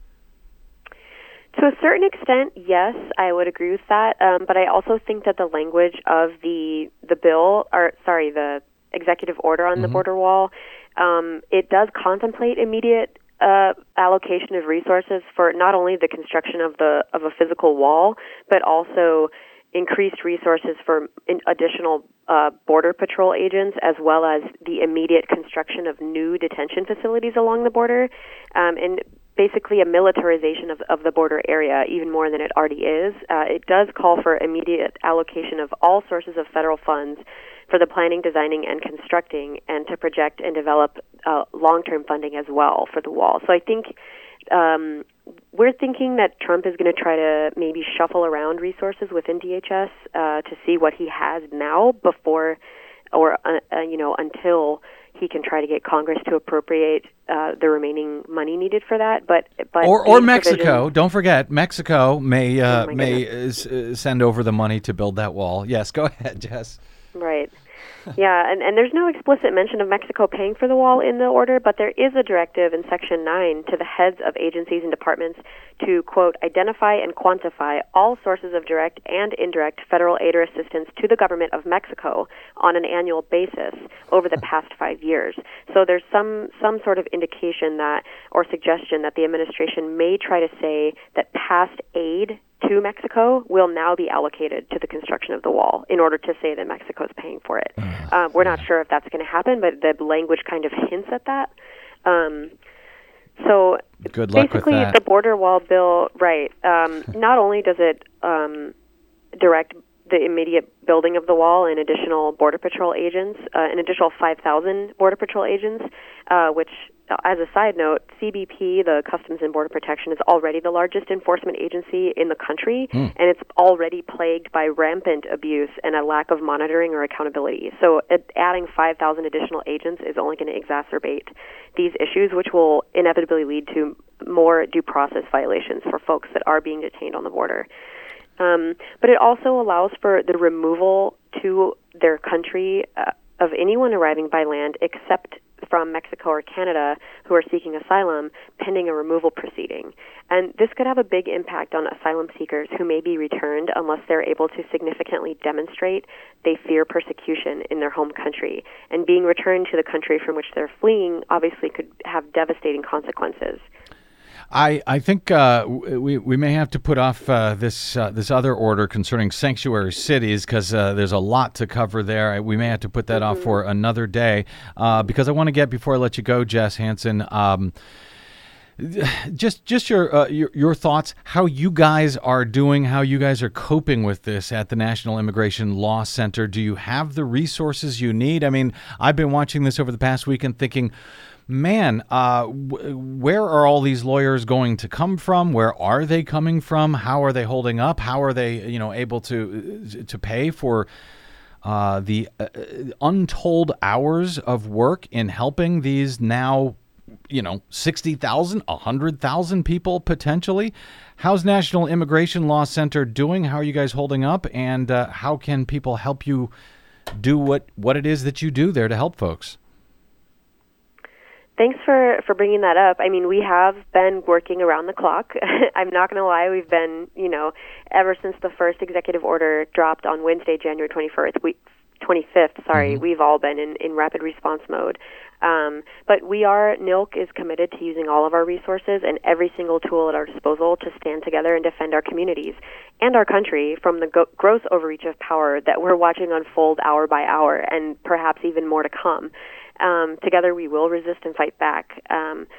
To a certain extent, yes, I would agree with that. Um, but I also think that the language of the the bill, or sorry, the executive order on mm-hmm. the border wall, um, it does contemplate immediate uh, allocation of resources for not only the construction of the of a physical wall, but also increased resources for in additional uh, border patrol agents, as well as the immediate construction of new detention facilities along the border, um, and basically a militarization of, of the border area even more than it already is. Uh, it does call for immediate allocation of all sources of federal funds for the planning, designing, and constructing, and to project and develop uh, long-term funding as well for the wall. So I think um, we're thinking that Trump is going to try to maybe shuffle around resources within D H S uh, to see what he has now before, or uh, uh, you know, until he can try to get Congress to appropriate uh, the remaining money needed for that. But but or or Mexico, don't forget, Mexico may uh, oh may uh, send over the money to build that wall. Yes, go ahead, Jess. Right. Yeah, and, and there's no explicit mention of Mexico paying for the wall in the order, but there is a directive in Section nine to the heads of agencies and departments to, quote, identify and quantify all sources of direct and indirect federal aid or assistance to the government of Mexico on an annual basis over the past five years. So there's some, some sort of indication that, or suggestion that the administration may try to say that past aid to Mexico will now be allocated to the construction of the wall in order to say that Mexico is paying for it. Uh, we're not sure if that's going to happen, but the language kind of hints at that. Um, so Good luck basically, with that. The border wall bill, right, um, not only does it um, direct the immediate building of the wall and additional Border Patrol agents, uh, an additional five thousand Border Patrol agents, uh, which, as a side note, C B P, the Customs and Border Protection, is already the largest enforcement agency in the country, mm. and it's already plagued by rampant abuse and a lack of monitoring or accountability. So uh, adding five thousand additional agents is only going to exacerbate these issues, which will inevitably lead to more due process violations for folks that are being detained on the border. Um, but it also allows for the removal to their country uh, of anyone arriving by land except from Mexico or Canada who are seeking asylum pending a removal proceeding. And this could have a big impact on asylum seekers who may be returned unless they're able to significantly demonstrate they fear persecution in their home country. And being returned to the country from which they're fleeing obviously could have devastating consequences. I, I think uh, we we may have to put off uh, this uh, this other order concerning sanctuary cities because uh, there's a lot to cover there. We may have to put that mm-hmm. off for another day uh, because I want to get, before I let you go, Jess Hanson, um, just just your, uh, your your thoughts, how you guys are doing, how you guys are coping with this at the National Immigration Law Center. Do you have the resources you need? I mean, I've been watching this over the past week and thinking, man, uh, w- where are all these lawyers going to come from? Where are they coming from? How are they holding up? How are they, you know, able to to pay for uh, the uh, untold hours of work in helping these now, you know, sixty thousand, one hundred thousand people potentially? How's National Immigration Law Center doing? How are you guys holding up? And uh, how can people help you do what, what it is that you do there to help folks? Thanks for, for bringing that up. I mean, we have been working around the clock. I'm not going to lie. We've been, you know, ever since the first executive order dropped on Wednesday, January twenty-first, we, twenty-fifth, sorry, mm-hmm. we've all been in, in rapid response mode. Um, but we are, N I L C is committed to using all of our resources and every single tool at our disposal to stand together and defend our communities and our country from the go- gross overreach of power that we're watching unfold hour by hour, and perhaps even more to come. Um, together we will resist and fight back. Um,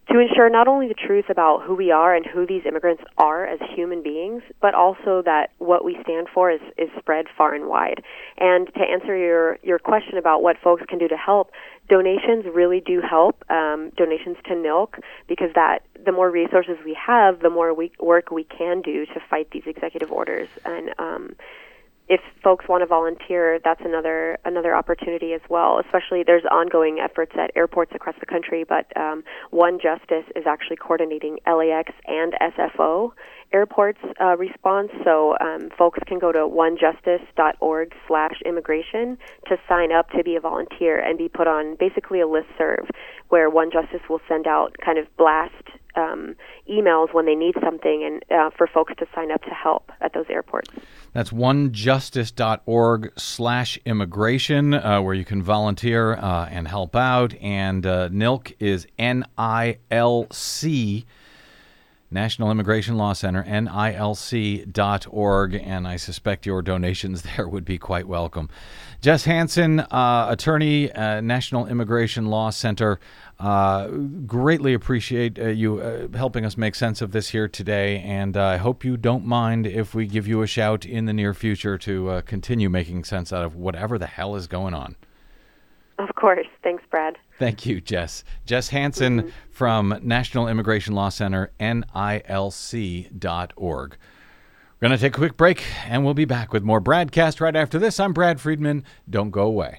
to ensure not only the truth about who we are and who these immigrants are as human beings, but also that what we stand for is, is spread far and wide. And to answer your, your question about what folks can do to help, donations really do help, um, donations to N I L C, because that the more resources we have, the more we, work we can do to fight these executive orders. And um, if folks want to volunteer, that's another another opportunity as well. Especially there's ongoing efforts at airports across the country, but um, One Justice is actually coordinating L A X and S F O airports uh, response. So um, folks can go to onejustice.org slash immigration to sign up to be a volunteer and be put on basically a listserv where One Justice will send out kind of blast um, emails when they need something and uh, for folks to sign up to help at those airports. That's onejustice.org slash immigration, uh, where you can volunteer uh, and help out. And uh, N I L C is N I L C, National Immigration Law Center, N I L C dot org. And I suspect your donations there would be quite welcome. Jess Hanson, uh, attorney, uh, National Immigration Law Center. Uh, greatly appreciate uh, you uh, helping us make sense of this here today, and uh, I hope you don't mind if we give you a shout in the near future to uh, continue making sense out of whatever the hell is going on. Of course. Thanks, Brad. Thank you, Jess. Jess Hanson mm-hmm. from National Immigration Law Center, N I L C dot org. We're going to take a quick break, and we'll be back with more Bradcast right after this. I'm Brad Friedman. Don't go away.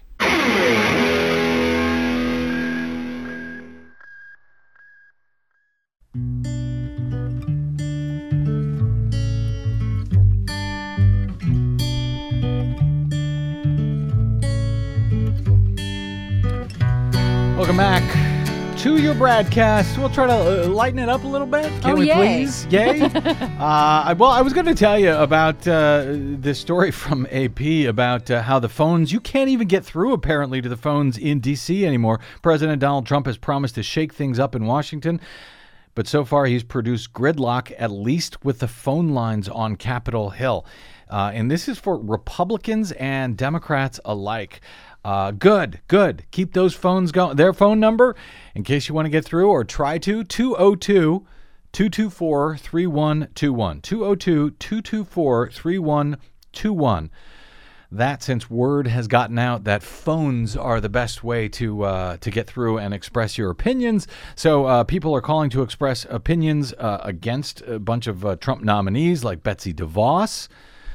Welcome back to your Bradcast. We'll try to uh, lighten it up a little bit. Can oh, we yay. please? Yay. uh, I, well, I was going to tell you about uh, this story from A P about uh, how the phones, you can't even get through apparently to the phones in D C anymore. President Donald Trump has promised to shake things up in Washington, but so far he's produced gridlock, at least with the phone lines on Capitol Hill. Uh, and this is for Republicans and Democrats alike. Uh, good, good. Keep those phones going. Their phone number, in case you want to get through or try to, two oh two, two two four, three one two one. two oh two, two two four, three one two one. That, since word has gotten out that phones are the best way to uh, to get through and express your opinions. So uh, people are calling to express opinions uh, against a bunch of uh, Trump nominees like Betsy DeVos.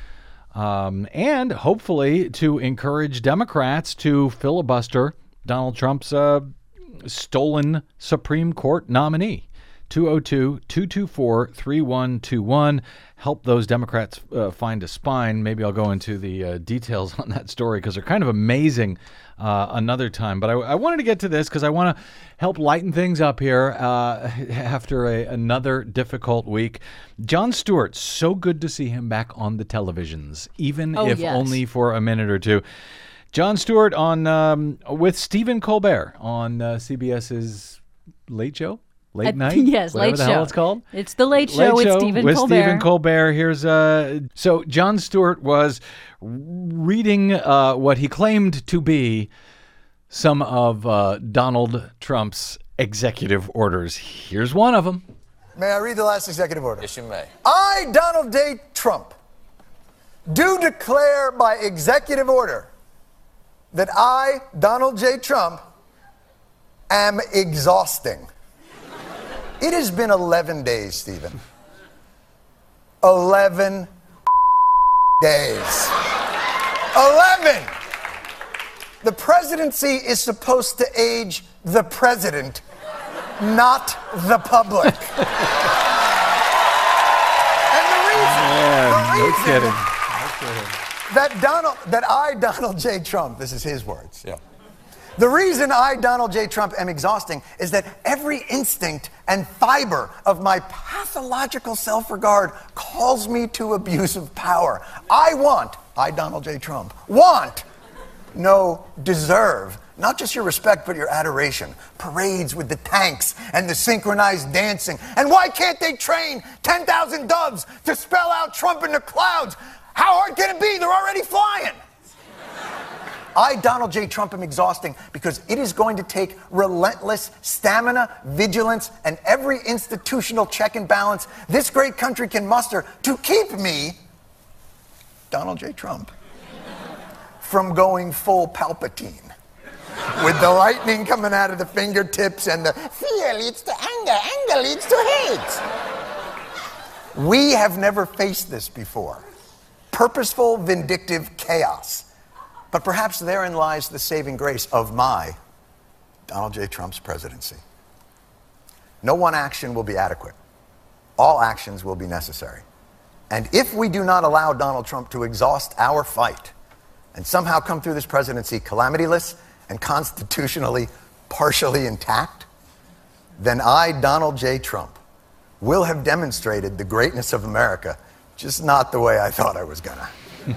Um, and hopefully to encourage Democrats to filibuster Donald Trump's uh, stolen Supreme Court nominee. two oh two, two two four, three one two one. Help those Democrats uh, find a spine. Maybe I'll go into the uh, details on that story because they're kind of amazing uh, another time. But I, I wanted to get to this because I want to help lighten things up here uh, after a, another difficult week. Jon Stewart, so good to see him back on the televisions, even oh, if yes. only for a minute or two. Jon Stewart on um, with Stephen Colbert on uh, CBS's Late Show? Late At, night? Yes, Whatever Late the Show. hell it's called? It's the Late Show Late with Show Stephen with Colbert. Stephen Colbert. Here's uh so Jon Stewart was reading uh, what he claimed to be some of uh, Donald Trump's executive orders. Here's one of them. May I read the last executive order? Yes, you may. I, Donald J. Trump, do declare by executive order that I, Donald J. Trump, am exhausting. It has been eleven days, Stephen. eleven days. eleven! The presidency is supposed to age the president, not the public. And the reason, Man, the no reason kidding. No kidding. that Donald, that I, Donald J. Trump, this is his words, yeah. The reason I, Donald J. Trump, am exhausting is that every instinct and fiber of my pathological self-regard calls me to abuse of power. I want, I, Donald J. Trump, want, no, deserve, not just your respect, but your adoration. Parades with the tanks and the synchronized dancing. And why can't they train ten thousand doves to spell out Trump in the clouds? How hard can it be? They're already flying. I, Donald J. Trump, am exhausting because it is going to take relentless stamina, vigilance, and every institutional check and balance this great country can muster to keep me, Donald J. Trump, from going full Palpatine. With the lightning coming out of the fingertips and the fear leads to anger, anger leads to hate. We have never faced this before. Purposeful, vindictive chaos. But perhaps therein lies the saving grace of my Donald J. Trump's presidency. No one action will be adequate. All actions will be necessary. And if we do not allow Donald Trump to exhaust our fight and somehow come through this presidency calamityless and constitutionally partially intact, then I, Donald J. Trump, will have demonstrated the greatness of America, just not the way I thought I was gonna.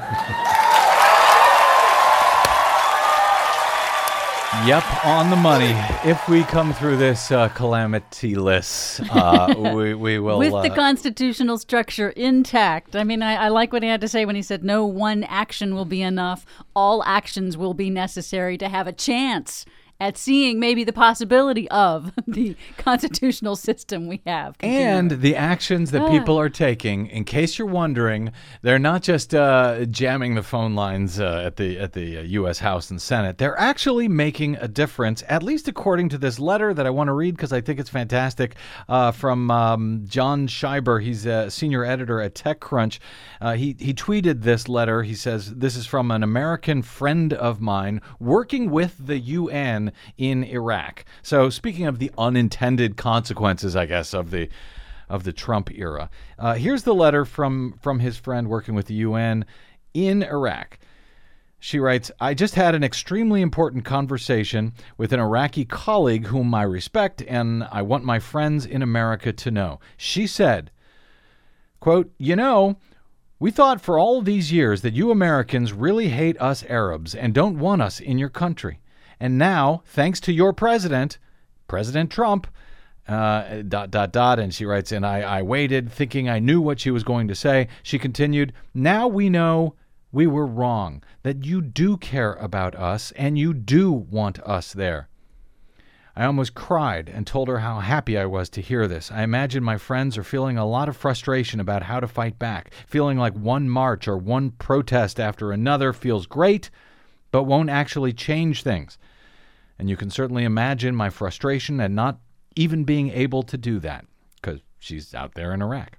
Yep, on the money. If we come through this uh, calamity-less, uh, we, we will... With uh, the constitutional structure intact. I mean, I, I like what he had to say when he said, no one action will be enough. All actions will be necessary to have a chance at seeing maybe the possibility of the constitutional system we have. And the actions that Ah. people are taking, in case you're wondering, they're not just uh, jamming the phone lines uh, at the at the uh, U S House and Senate. They're actually making a difference, at least according to this letter that I want to read because I think it's fantastic, uh, from um, John Schreiber. He's a senior editor at TechCrunch. Uh, he, he tweeted this letter. He says, this is from an American friend of mine working with the U N in Iraq. So speaking of the unintended consequences, I guess, of the of the Trump era, uh, here's the letter from from his friend working with the U N in Iraq. She writes, I just had an extremely important conversation with an Iraqi colleague whom I respect, and I want my friends in America to know. She said, quote, you know, we thought for all these years that you Americans really hate us Arabs and don't want us in your country. And now, thanks to your president, President Trump, uh, dot, dot, dot, and she writes, and I, I waited thinking I knew what she was going to say. She continued, now we know we were wrong, that you do care about us and you do want us there. I almost cried and told her how happy I was to hear this. I imagine my friends are feeling a lot of frustration about how to fight back, feeling like one march or one protest after another feels great, but won't actually change things. And you can certainly imagine my frustration at not even being able to do that, because she's out there in Iraq.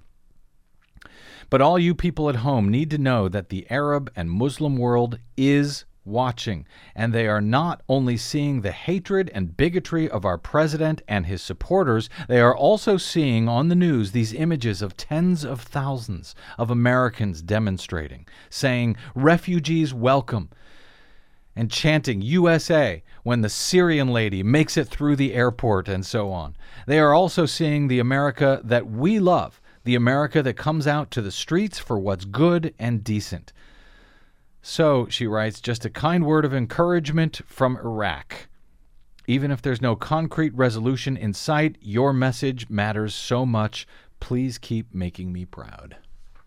But all you people at home need to know that the Arab and Muslim world is watching, and they are not only seeing the hatred and bigotry of our president and his supporters, they are also seeing on the news these images of tens of thousands of Americans demonstrating, saying, refugees welcome, and chanting U S A when the Syrian lady makes it through the airport and so on. They are also seeing the America that we love, the America that comes out to the streets for what's good and decent. So, she writes, just a kind word of encouragement from Iraq. Even if there's no concrete resolution in sight, your message matters so much. Please keep making me proud.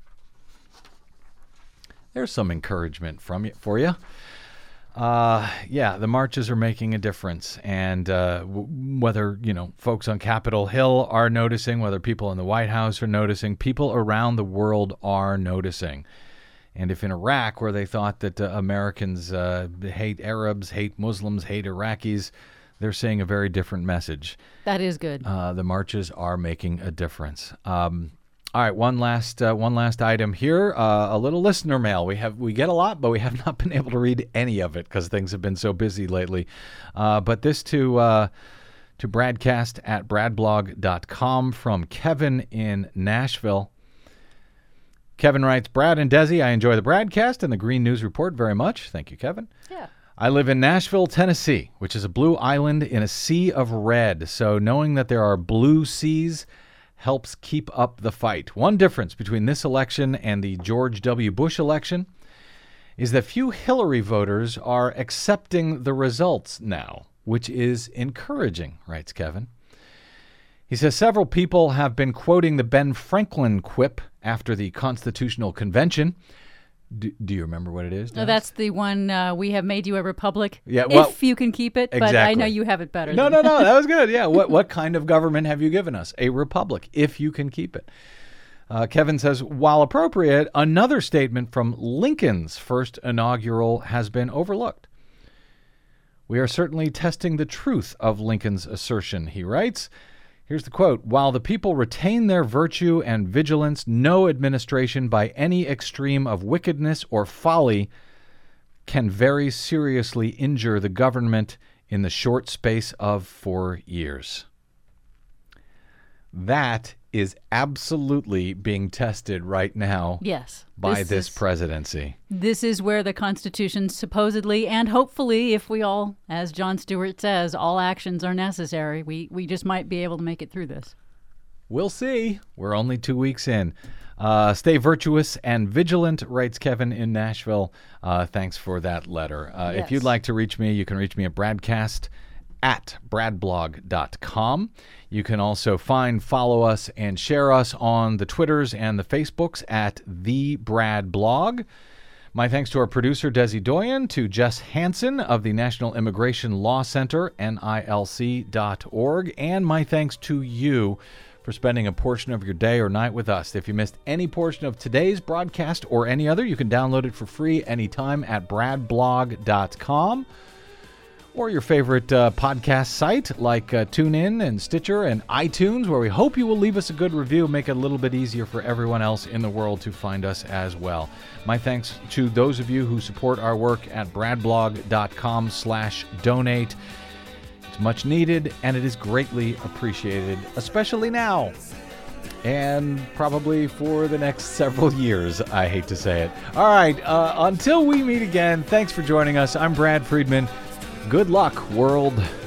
There's some encouragement from you, for you. Uh, yeah, the marches are making a difference, and uh, w- whether, you know, folks on Capitol Hill are noticing, whether people in the White House are noticing, people around the world are noticing. And if in Iraq, where they thought that uh, Americans uh, hate Arabs, hate Muslims, hate Iraqis, they're saying a very different message. That is good. Uh, the marches are making a difference. Um, All right, one last uh, one last item here. Uh, a little listener mail. We have we get a lot, but we have not been able to read any of it because things have been so busy lately. Uh, but this to uh, to Bradcast at bradblog dot com from Kevin in Nashville. Kevin writes, Brad and Desi, I enjoy the Bradcast and the Green News Report very much. Thank you, Kevin. Yeah. I live in Nashville, Tennessee, which is a blue island in a sea of red. So knowing that there are blue seas helps keep up the fight. One difference between this election and the George W. Bush election is that few Hillary voters are accepting the results now, which is encouraging, writes Kevin. He says several people have been quoting the Ben Franklin quip after the Constitutional Convention. Do, do you remember what it is? No, that's the one, uh, we have made you a republic, Yeah, well, if you can keep it, but exactly. I know you have it better. No, than no, no, that was good. Yeah, what what kind of government have you given us? A republic, if you can keep it. Uh, Kevin says, while appropriate, another statement from Lincoln's first inaugural has been overlooked. We are certainly testing the truth of Lincoln's assertion, he writes. Here's the quote. While the people retain their virtue and vigilance, no administration by any extreme of wickedness or folly can very seriously injure the government in the short space of four years. That is absolutely being tested right now Yes. by this this is- presidency. This is where the Constitution supposedly, and hopefully, if we all, as Jon Stewart says, all actions are necessary, we, we just might be able to make it through this. We'll see. We're only two weeks in. Uh, stay virtuous and vigilant, writes Kevin in Nashville. Uh, thanks for that letter. Uh, Yes. If you'd like to reach me, you can reach me at Bradcast at bradblog dot com. You can also find, follow us, and share us on the Twitters and the Facebooks at The Brad Blog. My thanks to our producer, Desi Doyen, to Jess Hansen of the National Immigration Law Center, N I L C dot org, and my thanks to you for spending a portion of your day or night with us. If you missed any portion of today's broadcast or any other, you can download it for free anytime at brad blog dot com. Or your favorite uh, podcast site like uh, TuneIn and Stitcher and iTunes, where we hope you will leave us a good review, make it a little bit easier for everyone else in the world to find us as well. My thanks to those of you who support our work at bradblog dot com slash donate. It's much needed, and it is greatly appreciated, especially now. And probably for the next several years, I hate to say it. All right, uh, until we meet again, thanks for joining us. I'm Brad Friedman. Good luck, world.